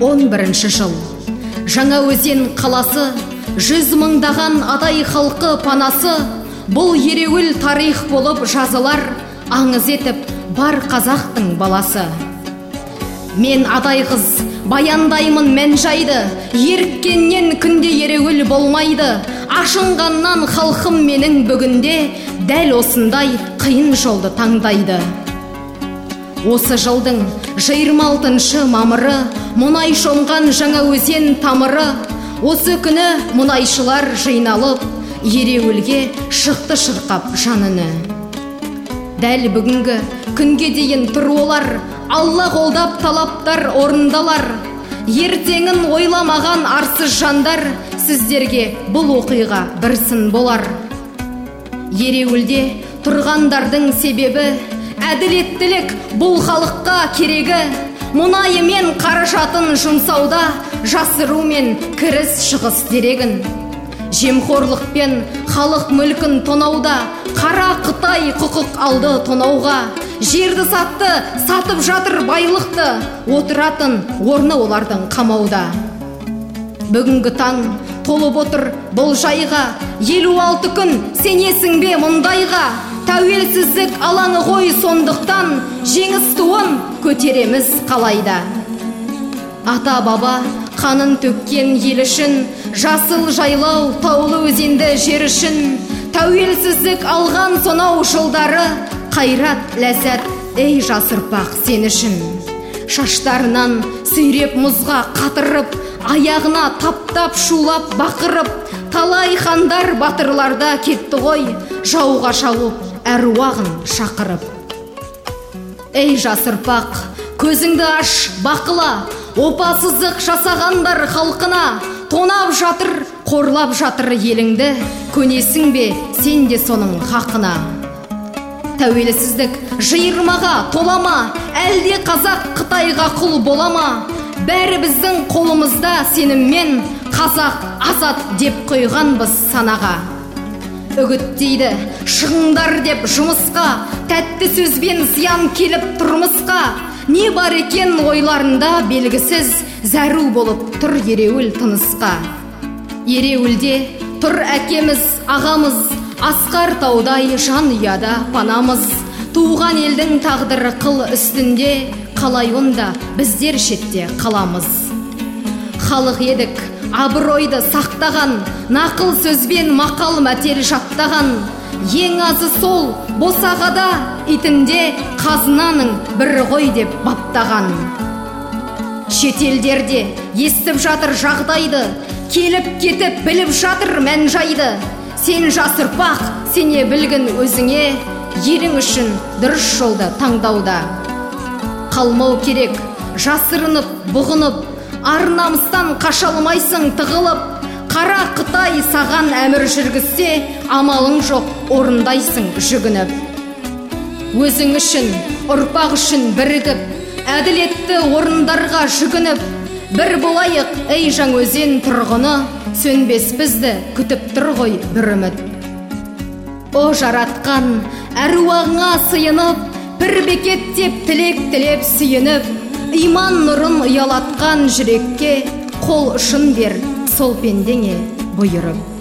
2011 жыл. Жаңаөзен қаласы, 100 мыңдаған адай халқы панасы, бұл ереуіл тарих болып жазылар, аңыз етіп бар қазақтың баласы. Мен адай қыз баяндаймын мән жайды, еріккеннен күнде ереуіл болмайды. Ашынғаннан халқым менің бүгінде дәл осындай қиын жолды таңдайды. Осы жылдың 26 мамыры мұнай шомған Жаңаөзен тамыры. Осы күні мұнайшылар жиналып, ереуілге шықты шырқап жаныны. Дәл бүгінгі күнге дейін тұр олар, Алла қолдап талаптар орындалар. Ертеңін ойламаған арсыз жандар, сіздерге бұл оқиға бір сын болар. Ереуілде тұрғандардың себебі, әділеттілік бұл халыққа керегі. Мұнайы мен қаражатын жұмсауда, жасыру мен кіріс шығыс дерегін. Жемқорлықпен халық мүлкін тонауда, қара Қытай құқық алды тонауға. Жерді сатты, сатып жатыр байлықты, отыратын орны олардың қамауда. Бүгінгі таң толып отыр бұл жайға, 56 күн сенесің бе мұндайға? Тәуелсіздік алаңы ғой сондықтан, жеңіс туын көтереміз қалайда. Ата баба қанын төккен ел үшін, жасыл жайлау таулы өзенді жер үшін. Тәуелсіздік алған сонау жылдары, қайрат ләззат ей жас ұрпақ сен үшін. Шаштарынан сүйреп мұзға қатырып, аяғына таптап шулап бақырып, талай хандар батырларда кетті ғой, жауға шауып әруағын шақырып. Ей жас ұрпақ, көзіңді аш бақыла, опасыздық жасағандар халқына. Тонап жатыр, қорлап жатыр еліңді, көнесің бе сен де соның хақына. Тәуелсіздік жиырмаға толама, әлде қазақ Қытайға құл болама? Бәрі біздің қолымызда сеніммен, қазақ азат деп қойғанбыз санаға. Үгіттейді шығыңдар деп жұмысқа, тәтті сөзбен зиян келіп тұрмысқа. Не бар екен ойларында белгісіз, зәру болып тұр ереуіл тынысқа. Ереуілде тұр әкеміз, ағамыз, асқар таудай жан ұяда панамыз. Туған елдің тағдыры қыл үстінде, қалай онда біздер шетте қаламыз. Халық едік абыройды сақтаған, нақыл сөзбен мақал мәтел жаттаған. Ең азы сол босағада, итінде қазынаның бір ғой деп баптаған. Шетелдерде естіп жатыр жағдайды, келіп кетіп біліп жатыр мән жайды. Сен жас ұрпақ, сене білгін өзіңе, елің үшін дұрыс жолды таңдауда. Қалмау керек жасырынып, бұғынып, ар-намыстан қаша алмайсың тығылып. Қара Қытай саған әмір жүргізсе, амалың жоқ, орындайсың жүгініп. Өзің үшін, ұрпақ үшін бірігіп, әділетті орындарға жүгініп, бір болайық ей Жаңаөзен тұрғыны, сөнбес бізді күтіп тұр ғой бір үміт. О жаратқан әруағыңа сыйынып, бір бекет деп тілек тілеп сүйініп, иман нұрын ұялатқан жүрекке қол ұшын бер сол пендеңе бұйырып.